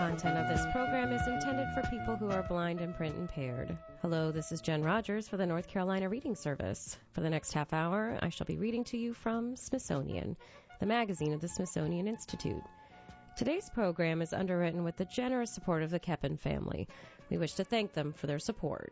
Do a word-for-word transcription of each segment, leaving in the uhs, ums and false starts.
content of this program is intended for people who are blind and print impaired. Hello, this is Jen Rogers for the North Carolina Reading Service. For the next half hour, I shall be reading to you from Smithsonian, the magazine of the Smithsonian Institute. Today's program is underwritten with the generous support of the Keppen family. We wish to thank them for their support.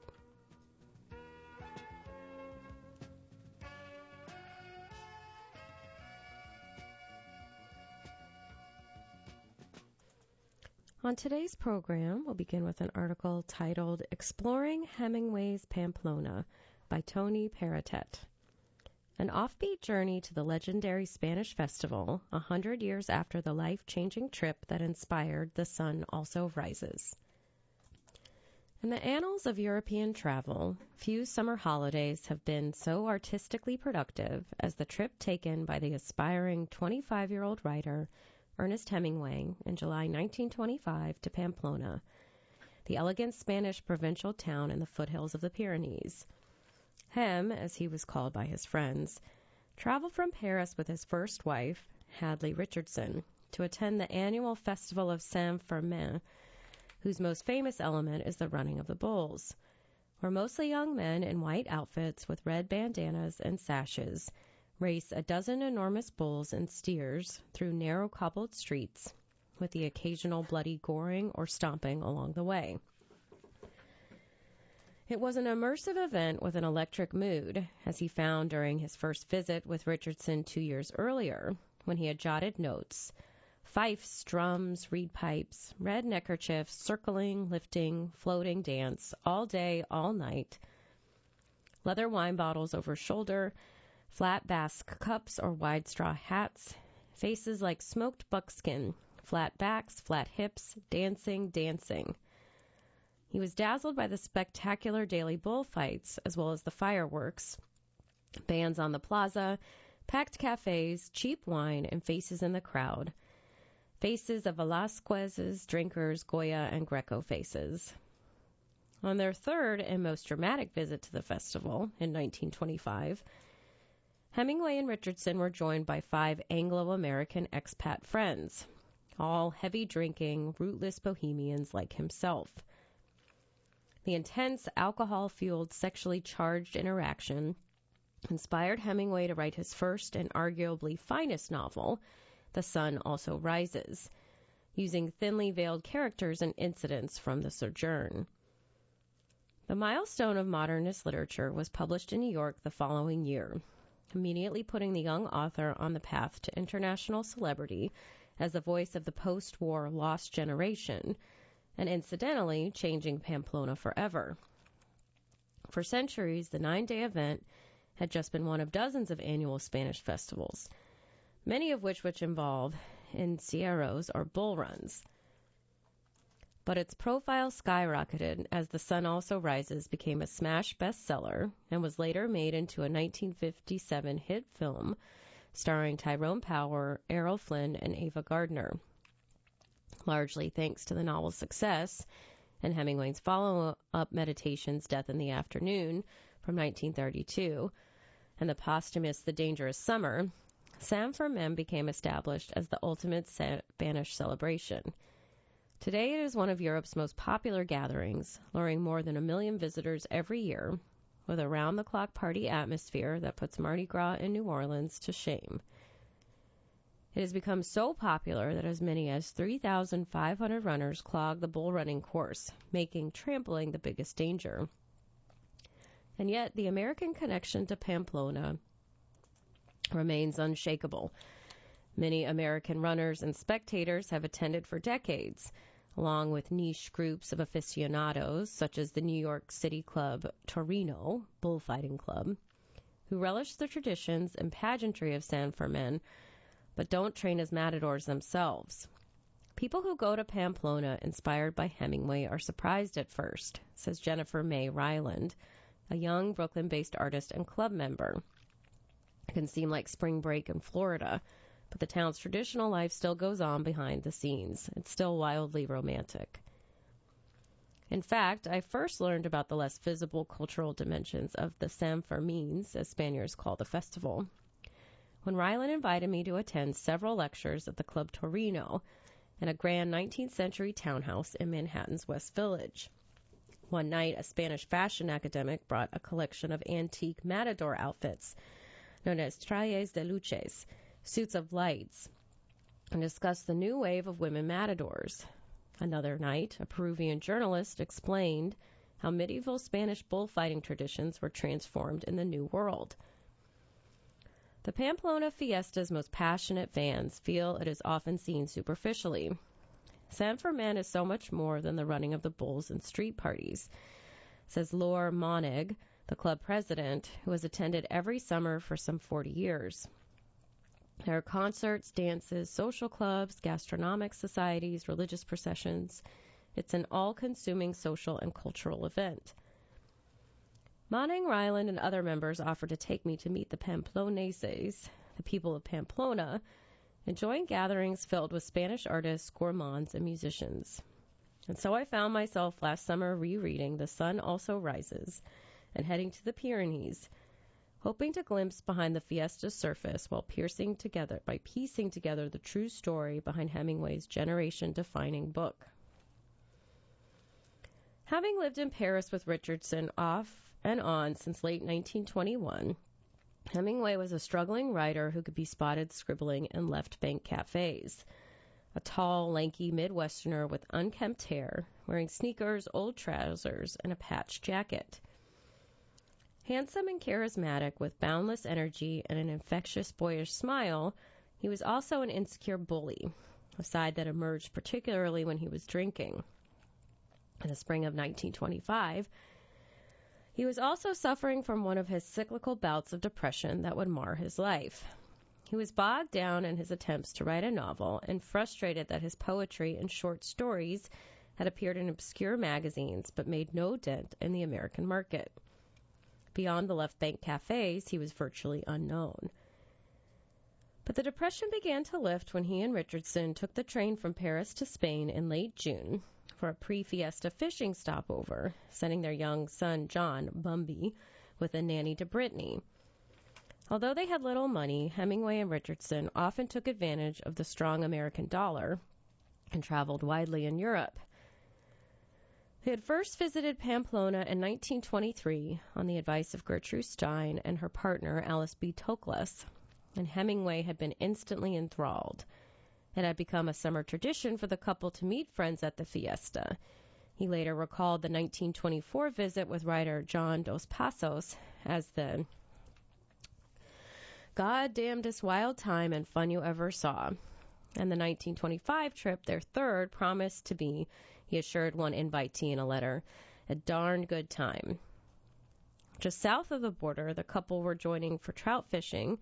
On today's program, we'll begin with an article titled Exploring Hemingway's Pamplona by Tony Perrottet. An offbeat journey to the legendary Spanish festival, a hundred years after the life-changing trip that inspired The Sun Also Rises. In the annals of European travel, few summer holidays have been so artistically productive as the trip taken by the aspiring twenty-five-year-old writer Ernest Hemingway in July nineteen twenty-five to Pamplona, the elegant Spanish provincial town in the foothills of the Pyrenees. Hem, as he was called by his friends, traveled from Paris with his first wife, Hadley Richardson, to attend the annual Festival of Saint-Firmin, whose most famous element is the running of the bulls, where mostly young men in white outfits with red bandanas and sashes race a dozen enormous bulls and steers through narrow cobbled streets, with the occasional bloody goring or stomping along the way. It was an immersive event with an electric mood, as he found during his first visit with Richardson two years earlier, when he had jotted notes: fifes, drums, reed pipes, red neckerchiefs, circling, lifting, floating dance, all day, all night, leather wine bottles over shoulder, flat Basque cups or wide straw hats, faces like smoked buckskin, flat backs, flat hips, dancing, dancing. He was dazzled by the spectacular daily bullfights, as well as the fireworks, bands on the plaza, packed cafes, cheap wine, and faces in the crowd. Faces of Velasquez's, drinkers, Goya, and Greco faces. On their third and most dramatic visit to the festival in nineteen twenty-five, Hemingway and Richardson were joined by five Anglo-American expat friends, all heavy-drinking, rootless bohemians like himself. The intense, alcohol-fueled, sexually charged interaction inspired Hemingway to write his first and arguably finest novel, The Sun Also Rises, using thinly veiled characters and incidents from the sojourn. The milestone of modernist literature was published in New York the following year, immediately putting the young author on the path to international celebrity as the voice of the post-war lost generation, and incidentally changing Pamplona forever. For centuries, the nine-day event had just been one of dozens of annual Spanish festivals, many of which which involve encierros or bull runs. But its profile skyrocketed as The Sun Also Rises became a smash bestseller and was later made into a nineteen fifty-seven hit film starring Tyrone Power, Errol Flynn, and Ava Gardner. Largely thanks to the novel's success and Hemingway's follow-up Meditations, Death in the Afternoon from nineteen thirty-two, and the posthumous The Dangerous Summer, Saint-Firmin became established as the ultimate Spanish celebration. Today it is one of Europe's most popular gatherings, luring more than a million visitors every year, with a round-the-clock party atmosphere that puts Mardi Gras in New Orleans to shame. It has become so popular that as many as three thousand five hundred runners clog the bull running course, making trampling the biggest danger. And yet the American connection to Pamplona remains unshakable. Many American runners and spectators have attended for decades, along with niche groups of aficionados, such as the New York City club Torino Bullfighting Club, who relish the traditions and pageantry of Saint-Firmin, but don't train as matadors themselves. People who go to Pamplona inspired by Hemingway are surprised at first, says Jennifer May Ryland, a young Brooklyn-based artist and club member. It can seem like spring break in Florida, but the town's traditional life still goes on behind the scenes. It's still wildly romantic. In fact, I first learned about the less visible cultural dimensions of the Sanfermines, as Spaniards call the festival, when Ryland invited me to attend several lectures at the Club Torino in a grand nineteenth century townhouse in Manhattan's West Village. One night, a Spanish fashion academic brought a collection of antique matador outfits, known as trajes de luces, suits of lights, and discussed the new wave of women matadors. Another night, a Peruvian journalist explained how medieval Spanish bullfighting traditions were transformed in the New World. The Pamplona Fiesta's most passionate fans feel it is often seen superficially. San Fermin is so much more than the running of the bulls and street parties, says Laure Monig, the club president, who has attended every summer for some forty years. There are concerts, dances, social clubs, gastronomic societies, religious processions. It's an all-consuming social and cultural event. Monig, Ryland, and other members offered to take me to meet the Pamploneses, the people of Pamplona, enjoying gatherings filled with Spanish artists, gourmands, and musicians. And so I found myself last summer rereading The Sun Also Rises and heading to the Pyrenees, hoping to glimpse behind the Fiesta's surface while piercing together by piecing together the true story behind Hemingway's generation-defining book. Having lived in Paris with Richardson off and on since late nineteen twenty-one, Hemingway was a struggling writer who could be spotted scribbling in left bank cafes. A tall, lanky Midwesterner with unkempt hair, wearing sneakers, old trousers, and a patched jacket. Handsome and charismatic, with boundless energy and an infectious, boyish smile, he was also an insecure bully, a side that emerged particularly when he was drinking. In the spring of nineteen twenty-five, he was also suffering from one of his cyclical bouts of depression that would mar his life. He was bogged down in his attempts to write a novel and frustrated that his poetry and short stories had appeared in obscure magazines but made no dent in the American market. Beyond the left bank cafes, he was virtually unknown. But the depression began to lift when he and Richardson took the train from Paris to Spain in late June for a pre-fiesta fishing stopover, sending their young son, John Bumby, with a nanny to Brittany. Although they had little money, Hemingway and Richardson often took advantage of the strong American dollar and traveled widely in Europe. They had first visited Pamplona in nineteen twenty-three on the advice of Gertrude Stein and her partner, Alice B. Toklas, and Hemingway had been instantly enthralled. It had become a summer tradition for the couple to meet friends at the fiesta. He later recalled the nineteen twenty-four visit with writer John Dos Passos as the goddamnedest wild time and fun you ever saw. And the nineteen twenty-five trip, their third, promised to be, he assured one invitee in a letter, a darn good time. Just south of the border, the couple were joining for trout fishing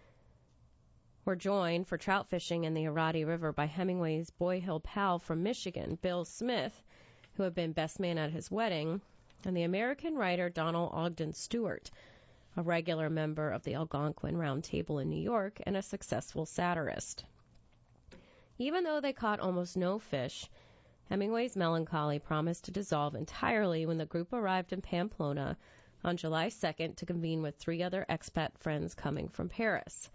were joined for trout fishing in the Arati River by Hemingway's Boy Hill pal from Michigan, Bill Smith, who had been best man at his wedding, and the American writer Donald Ogden Stewart, a regular member of the Algonquin Round Table in New York and a successful satirist. Even though they caught almost no fish, Hemingway's melancholy promised to dissolve entirely when the group arrived in Pamplona on July second to convene with three other expat friends coming from Paris.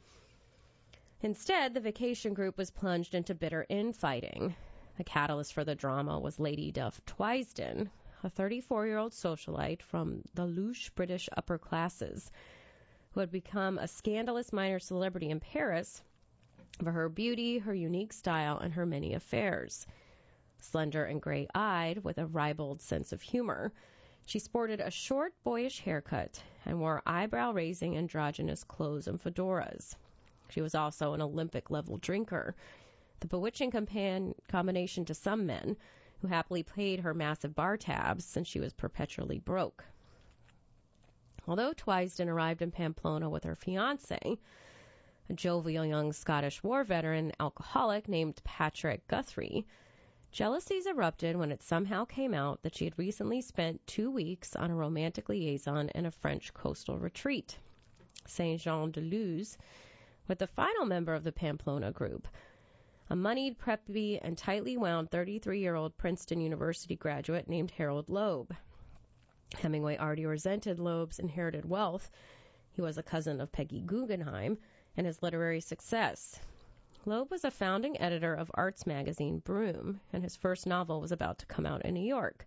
Instead, the vacation group was plunged into bitter infighting. The catalyst for the drama was Lady Duff Twisden, a thirty-four-year-old socialite from the louche British upper classes, who had become a scandalous minor celebrity in Paris for her beauty, her unique style, and her many affairs. Slender and gray-eyed, with a ribald sense of humor, she sported a short, boyish haircut and wore eyebrow-raising androgynous clothes and fedoras. She was also an Olympic-level drinker, the bewitching compan- combination to some men who happily paid her massive bar tabs since she was perpetually broke. Although Twisden arrived in Pamplona with her fiancé, a jovial young Scottish war veteran alcoholic named Patrick Guthrie, jealousies erupted when it somehow came out that she had recently spent two weeks on a romantic liaison in a French coastal retreat, Saint-Jean-de-Luz, with the final member of the Pamplona group, a moneyed, preppy, and tightly wound thirty-three-year-old Princeton University graduate named Harold Loeb. Hemingway already resented Loeb's inherited wealth. He was a cousin of Peggy Guggenheim, and his literary success. Loeb was a founding editor of arts magazine Broom, and his first novel was about to come out in New York.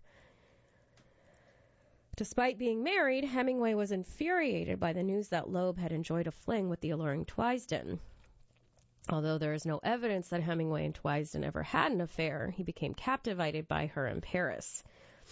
Despite being married, Hemingway was infuriated by the news that Loeb had enjoyed a fling with the alluring Twisden. Although there is no evidence that Hemingway and Twisden ever had an affair, he became captivated by her in Paris.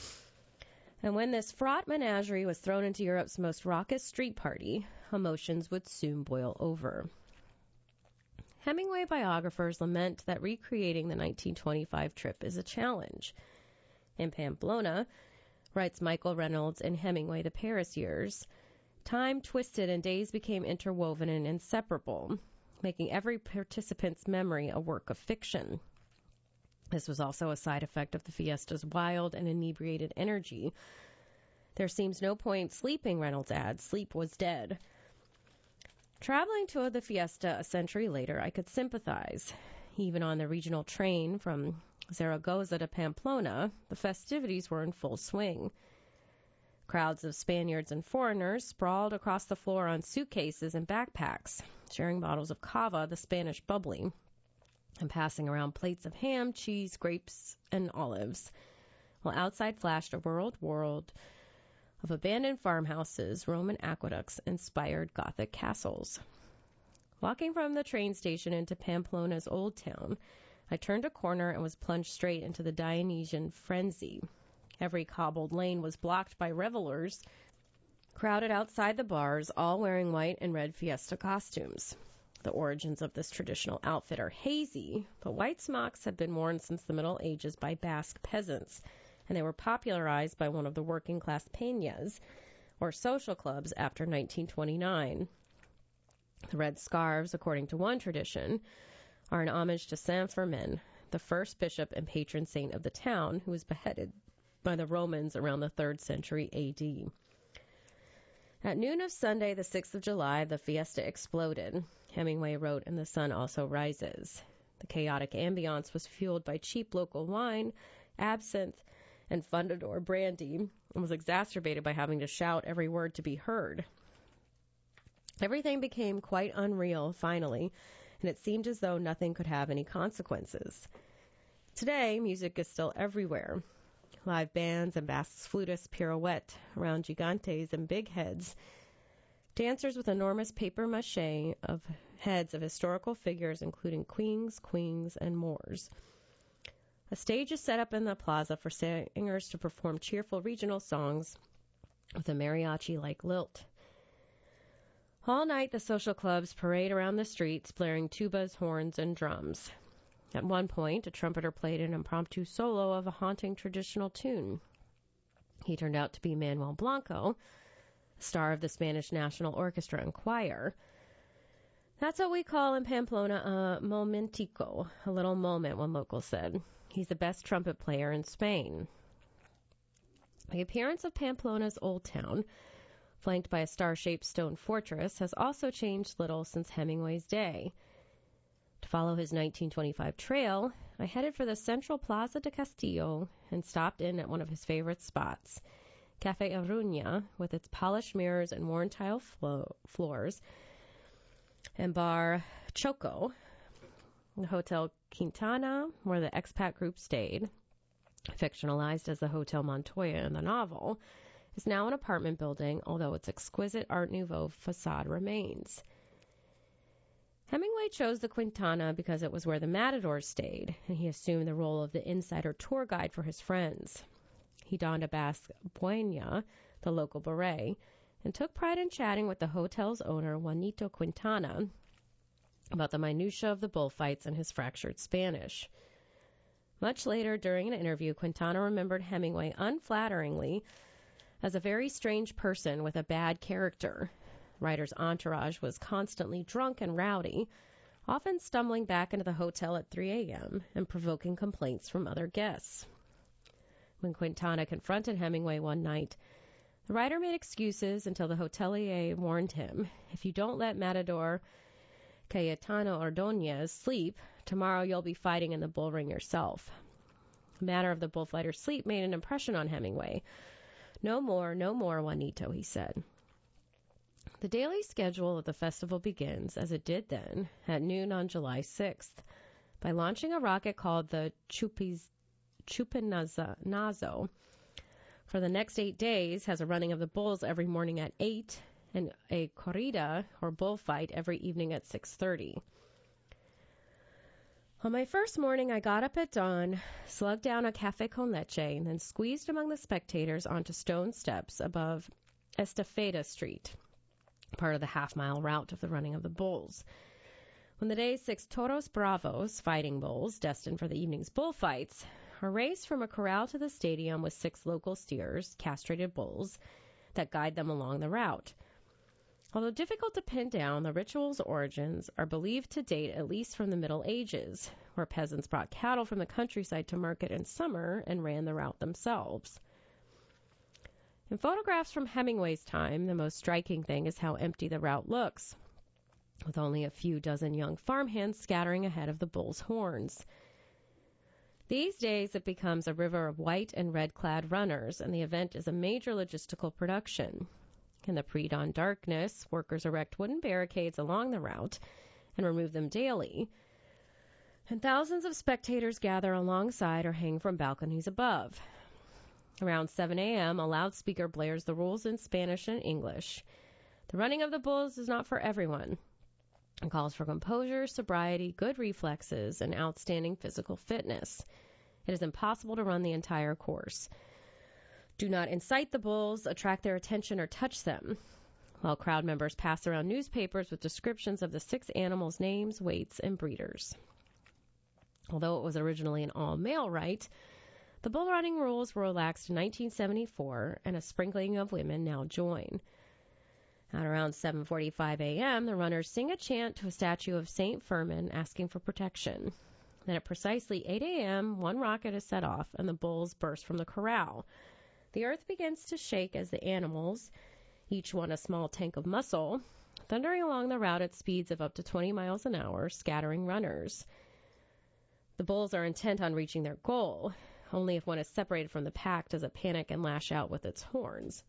And when this fraught menagerie was thrown into Europe's most raucous street party, emotions would soon boil over. Hemingway biographers lament that recreating the nineteen twenty-five trip is a challenge. In Pamplona, writes Michael Reynolds in Hemingway, The Paris Years, time twisted and days became interwoven and inseparable, making every participant's memory a work of fiction. This was also a side effect of the fiesta's wild and inebriated energy. There seems no point sleeping, Reynolds adds. Sleep was dead. Traveling to the fiesta a century later, I could sympathize. Even on the regional train from Zaragoza to Pamplona, the festivities were in full swing. Crowds of Spaniards and foreigners sprawled across the floor on suitcases and backpacks, sharing bottles of cava, the Spanish bubbly, and passing around plates of ham, cheese, grapes, and olives, while outside flashed a world world of abandoned farmhouses, Roman aqueducts, and spired Gothic castles. Walking from the train station into Pamplona's old town, I turned a corner and was plunged straight into the Dionysian frenzy. Every cobbled lane was blocked by revelers, crowded outside the bars, all wearing white and red fiesta costumes. The origins of this traditional outfit are hazy, but white smocks have been worn since the Middle Ages by Basque peasants, and they were popularized by one of the working-class peñas, or social clubs, after nineteen twenty-nine. The red scarves, according to one tradition, are an homage to Saint Firmin, the first bishop and patron saint of the town, who was beheaded by the Romans around the third century A D. At noon of Sunday, the sixth of July, the fiesta exploded. Hemingway wrote, "And the sun also rises." The chaotic ambiance was fueled by cheap local wine, absinthe, and Fundador brandy, and was exacerbated by having to shout every word to be heard. Everything became quite unreal, finally, and it seemed as though nothing could have any consequences. Today, music is still everywhere. Live bands and Basque flutists pirouette around gigantes and big heads. Dancers with enormous papier-mâché of heads of historical figures, including queens, queens, and Moors. A stage is set up in the plaza for singers to perform cheerful regional songs with a mariachi-like lilt. All night, the social clubs parade around the streets, blaring tubas, horns, and drums. At one point, a trumpeter played an impromptu solo of a haunting traditional tune. He turned out to be Manuel Blanco, star of the Spanish National Orchestra and Choir. That's what we call in Pamplona a momentico, a little moment, one local said. He's the best trumpet player in Spain. The appearance of Pamplona's old town, flanked by a star-shaped stone fortress, has also changed little since Hemingway's day. To follow his nineteen twenty-five trail, I headed for the central Plaza de Castillo and stopped in at one of his favorite spots, Café Aruña, with its polished mirrors and worn tile flo- floors, and Bar Choco, the Hotel Quintana, where the expat group stayed, fictionalized as the Hotel Montoya in the novel, is now an apartment building, although its exquisite Art Nouveau facade remains. Hemingway chose the Quintana because it was where the Matadors stayed, and he assumed the role of the insider tour guide for his friends. He donned a Basque boina, the local beret, and took pride in chatting with the hotel's owner, Juanito Quintana, about the minutiae of the bullfights and his fractured Spanish. Much later, during an interview, Quintana remembered Hemingway unflatteringly as a very strange person with a bad character. The writer's entourage was constantly drunk and rowdy, often stumbling back into the hotel at three a.m. and provoking complaints from other guests. When Quintana confronted Hemingway one night, the writer made excuses until the hotelier warned him, "If you don't let Matador Cayetano Ordóñez sleep, tomorrow you'll be fighting in the bull ring yourself." The matter of the bullfighter's sleep made an impression on Hemingway. "No more, no more, Juanito," he said. The daily schedule of the festival begins, as it did then, at noon on July sixth, by launching a rocket called the Chupiz, Chupinazo. For the next eight days, has a running of the bulls every morning at eight, and a corrida, or bullfight, every evening at six thirty. On my first morning, I got up at dawn, slugged down a café con leche, and then squeezed among the spectators onto stone steps above Estafeta Street, part of the half-mile route of the running of the bulls. When the day's six toros bravos, fighting bulls, destined for the evening's bullfights, are raced from a corral to the stadium with six local steers, castrated bulls, that guide them along the route. Although difficult to pin down, the ritual's origins are believed to date at least from the Middle Ages, where peasants brought cattle from the countryside to market in summer and ran the route themselves. In photographs from Hemingway's time, the most striking thing is how empty the route looks, with only a few dozen young farmhands scattering ahead of the bull's horns. These days, it becomes a river of white and red-clad runners, and the event is a major logistical production. In the pre-dawn darkness, workers erect wooden barricades along the route and remove them daily, and thousands of spectators gather alongside or hang from balconies above. Around seven a.m., a loudspeaker blares the rules in Spanish and English. The running of the bulls is not for everyone. It calls for composure, sobriety, good reflexes, and outstanding physical fitness. It is impossible to run the entire course. Do not incite the bulls, attract their attention, or touch them, while crowd members pass around newspapers with descriptions of the six animals' names, weights, and breeders. Although it was originally an all-male rite, the bull running rules were relaxed in nineteen seventy-four, and a sprinkling of women now join. At around seven forty-five a.m., the runners sing a chant to a statue of Saint Firmin asking for protection. Then at precisely eight a.m., one rocket is set off, and the bulls burst from the corral. The earth begins to shake as the animals, each one a small tank of muscle, thundering along the route at speeds of up to twenty miles an hour, scattering runners. The bulls are intent on reaching their goal. Only if one is separated from the pack does it panic and lash out with its horns.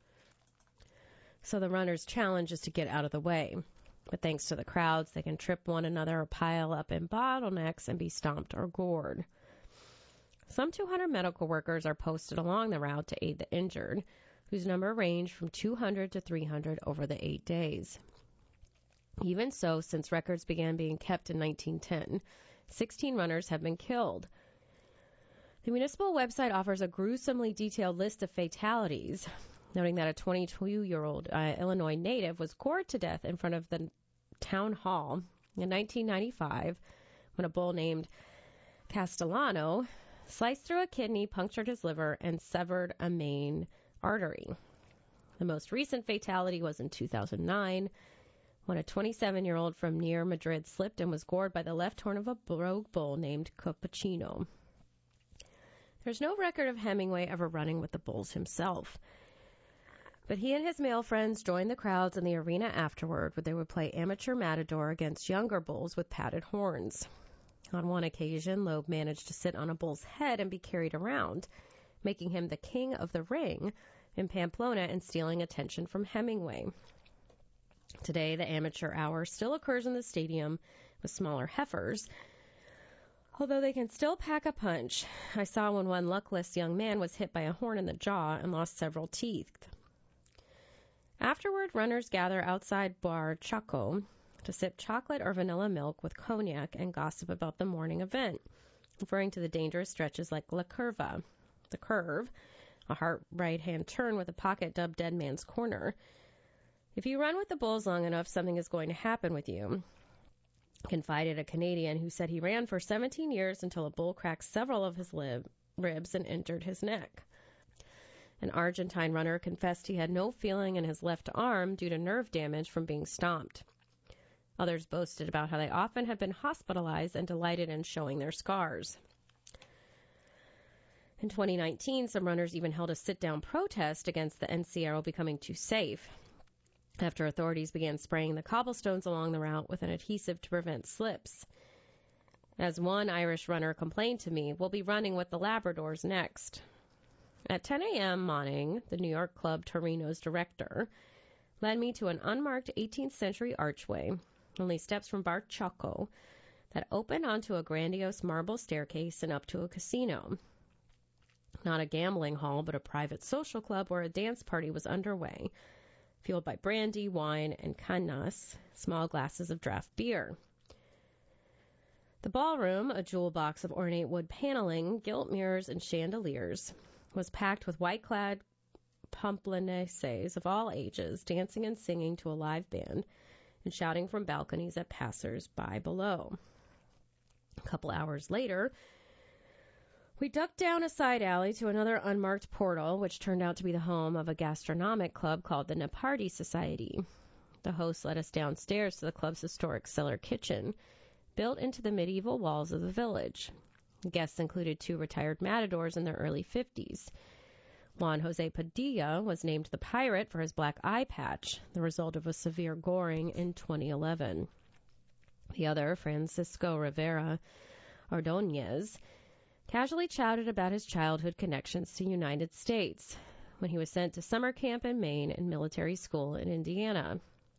So the runner's challenge is to get out of the way. But thanks to the crowds, they can trip one another or pile up in bottlenecks and be stomped or gored. Some two hundred medical workers are posted along the route to aid the injured, whose number ranged from two hundred to three hundred over the eight days. Even so, since records began being kept in nineteen ten, sixteen runners have been killed. The municipal website offers a gruesomely detailed list of fatalities, noting that a twenty-two-year-old uh, Illinois native was gored to death in front of the town hall in nineteen ninety-five when a bull named Castellano sliced through a kidney, punctured his liver, and severed a main artery. The most recent fatality was in two thousand nine, when a twenty-seven-year-old from near Madrid slipped and was gored by the left horn of a rogue bull named Cappuccino. There's no record of Hemingway ever running with the bulls himself, but he and his male friends joined the crowds in the arena afterward, where they would play amateur matador against younger bulls with padded horns. On one occasion, Loeb managed to sit on a bull's head and be carried around, making him the king of the ring in Pamplona and stealing attention from Hemingway. Today, the amateur hour still occurs in the stadium with smaller heifers, although they can still pack a punch. I saw when one luckless young man was hit by a horn in the jaw and lost several teeth. Afterward, runners gather outside Bar Chaco to sip chocolate or vanilla milk with cognac and gossip about the morning event, referring to the dangerous stretches like La Curva, the curve, a hard right-hand turn with a pocket dubbed Dead Man's Corner. If you run with the bulls long enough, something is going to happen with you, confided a Canadian who said he ran for seventeen years until a bull cracked several of his lib- ribs and injured his neck. An Argentine runner confessed he had no feeling in his left arm due to nerve damage from being stomped. Others boasted about how they often had been hospitalized and delighted in showing their scars. In twenty nineteen, some runners even held a sit-down protest against the Encierro becoming too safe, after authorities began spraying the cobblestones along the route with an adhesive to prevent slips. As one Irish runner complained to me, we'll be running with the Labradors next. At ten a.m. morning, the New York Club Torino's director, led me to an unmarked eighteenth century archway, only steps from Bar Choco, that opened onto a grandiose marble staircase and up to a casino. Not a gambling hall, but a private social club where a dance party was underway, fueled by brandy, wine, and canas, small glasses of draft beer. The ballroom, a jewel box of ornate wood paneling, gilt mirrors, and chandeliers, was packed with white-clad Pamploneses of all ages, dancing and singing to a live band and shouting from balconies at passers-by below. A couple hours later, we ducked down a side alley to another unmarked portal, which turned out to be the home of a gastronomic club called the Neparty Society. The host led us downstairs to the club's historic cellar kitchen, built into the medieval walls of the village. The guests included two retired matadors in their early fifties. Juan Jose Padilla was named the Pirate for his black eye patch, the result of a severe goring in twenty eleven. The other, Francisco Rivera Ordóñez, casually chatted about his childhood connections to the United States when he was sent to summer camp in Maine and military school in Indiana.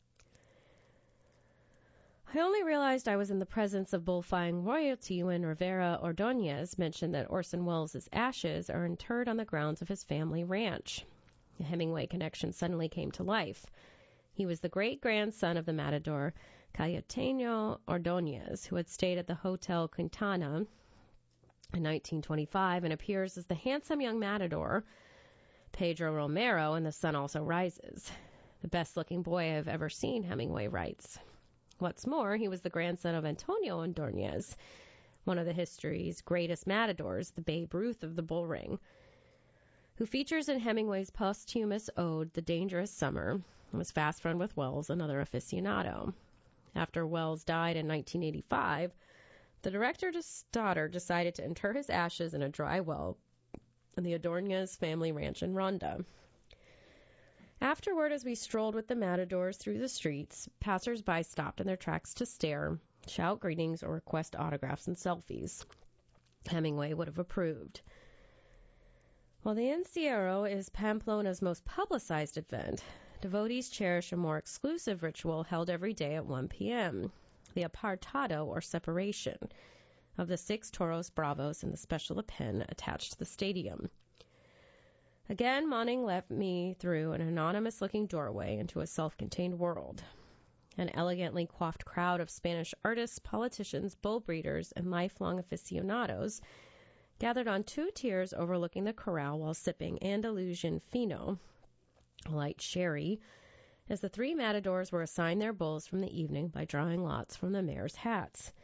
I only realized I was in the presence of bullfighting royalty when Rivera Ordóñez mentioned that Orson Welles' ashes are interred on the grounds of his family ranch. The Hemingway connection suddenly came to life. He was the great-grandson of the matador Cayetano Ordóñez, who had stayed at the Hotel Quintana in nineteen twenty-five and appears as the handsome young matador Pedro Romero in The Sun Also Rises. The best-looking boy I've ever seen, Hemingway writes. What's more, he was the grandson of Antonio Ordóñez, one of the history's greatest matadors, the Babe Ruth of the bull ring, who features in Hemingway's posthumous ode, The Dangerous Summer, and was fast friend with Welles, another aficionado. After Welles died in nineteen eighty-five, the director's daughter decided to inter his ashes in a dry well in the Ordóñez family ranch in Ronda. Afterward, as we strolled with the matadors through the streets, passers-by stopped in their tracks to stare, shout greetings, or request autographs and selfies. Hemingway would have approved. While the Encierro is Pamplona's most publicized event, devotees cherish a more exclusive ritual held every day at one p.m., the apartado, or separation, of the six toros bravos in the special pen attached to the stadium. Again, Manning led me through an anonymous-looking doorway into a self-contained world. An elegantly coiffed crowd of Spanish artists, politicians, bull breeders, and lifelong aficionados gathered on two tiers overlooking the corral while sipping Andalusian fino, a light sherry, as the three matadors were assigned their bulls from the evening by drawing lots from the mares' hats.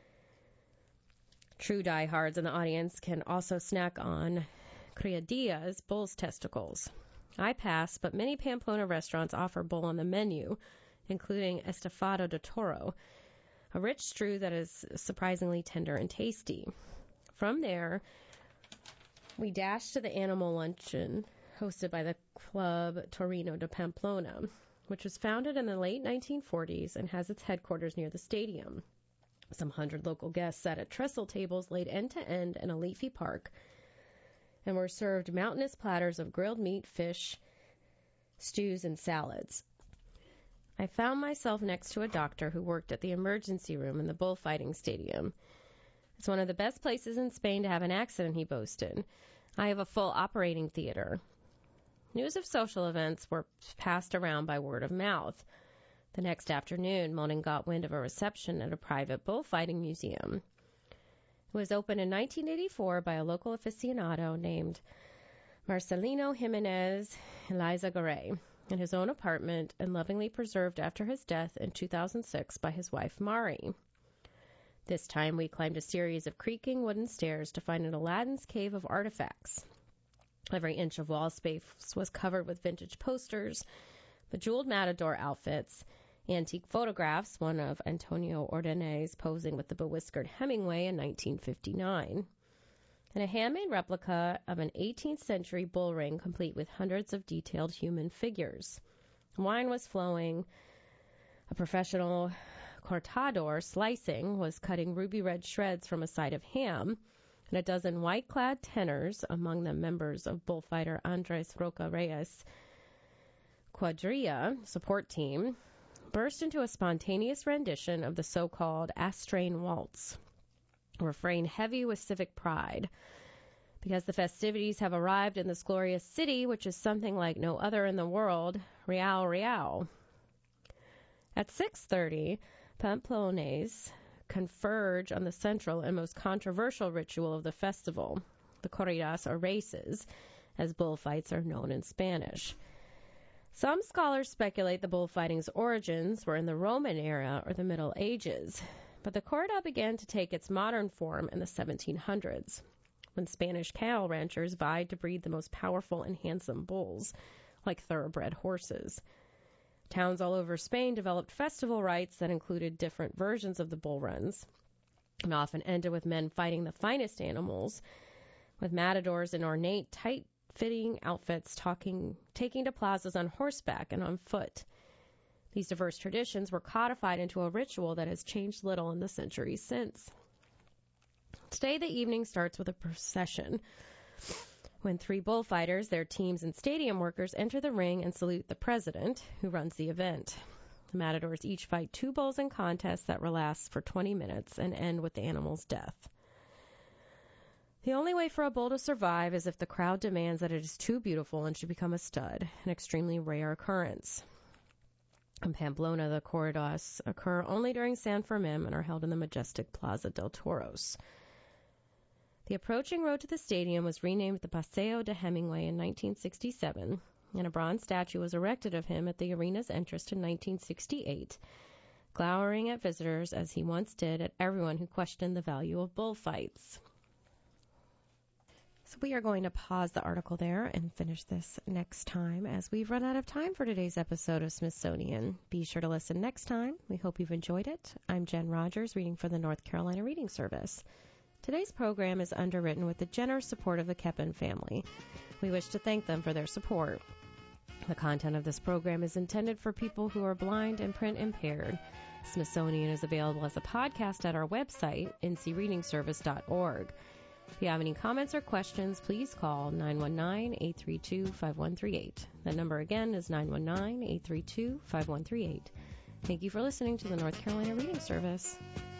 True diehards in the audience can also snack on criadillas, bull's testicles. I pass, but many Pamplona restaurants offer bull on the menu, including estofado de toro, a rich stew that is surprisingly tender and tasty. From there, we dash to the animal luncheon hosted by the Club Torino de Pamplona, which was founded in the late nineteen forties and has its headquarters near the stadium. Some hundred local guests sat at trestle tables laid end to end in a leafy park and were served mountainous platters of grilled meat, fish, stews, and salads. I found myself next to a doctor who worked at the emergency room in the bullfighting stadium. It's one of the best places in Spain to have an accident, he boasted. I have a full operating theater. News of social events were passed around by word of mouth. The next afternoon, Monin got wind of a reception at a private bullfighting museum. It was opened in nineteen eighty-four by a local aficionado named Marcelino Jimenez Eliza Garay in his own apartment and lovingly preserved after his death in two thousand six by his wife Mari. This time we climbed a series of creaking wooden stairs to find an Aladdin's cave of artifacts. Every inch of wall space was covered with vintage posters, bejeweled matador outfits, antique photographs, one of Antonio Ordóñez posing with the bewhiskered Hemingway in nineteen fifty-nine, and a handmade replica of an eighteenth century bull ring complete with hundreds of detailed human figures. Wine was flowing. A professional cortador slicing was cutting ruby red shreds from a side of ham, and a dozen white-clad tenors, among them members of bullfighter Andres Roca Reyes, quadrilla support team burst into a spontaneous rendition of the so-called Astrain Waltz, a refrain heavy with civic pride. Because the festivities have arrived in this glorious city, which is something like no other in the world, Real Real. At six thirty, Pamplones converge on the central and most controversial ritual of the festival, the corridas, or races, as bullfights are known in Spanish. Some scholars speculate the bullfighting's origins were in the Roman era or the Middle Ages, but the corrida began to take its modern form in the seventeen hundreds, when Spanish cattle ranchers vied to breed the most powerful and handsome bulls, like thoroughbred horses. Towns all over Spain developed festival rites that included different versions of the bull runs, and often ended with men fighting the finest animals, with matadors in ornate, tight-fitting outfits talking, taking to plazas on horseback and on foot. These diverse traditions were codified into a ritual that has changed little in the centuries since. Today, the evening starts with a procession, when three bullfighters, their teams, and stadium workers enter the ring and salute the president, who runs the event. The matadors each fight two bulls in contests that will last for twenty minutes and end with the animal's death. The only way for a bull to survive is if the crowd demands that it is too beautiful and should become a stud, an extremely rare occurrence. In Pamplona, the corridas occur only during San Fermin and are held in the majestic Plaza del Toros. The approaching road to the stadium was renamed the Paseo de Hemingway in nineteen sixty-seven, and a bronze statue was erected of him at the arena's entrance in nineteen sixty-eight, glowering at visitors as he once did at everyone who questioned the value of bullfights. So we are going to pause the article there and finish this next time, as we've run out of time for today's episode of Smithsonian. Be sure to listen next time. We hope you've enjoyed it. I'm Jen Rogers, reading for the North Carolina Reading Service. Today's program is underwritten with the generous support of the Keppen family. We wish to thank them for their support. The content of this program is intended for people who are blind and print impaired. Smithsonian is available as a podcast at our website, n c reading service dot org. If you have any comments or questions, please call nine one nine, eight three two, five one three eight. That number again is nine one nine, eight three two, five one three eight. Thank you for listening to the North Carolina Reading Service.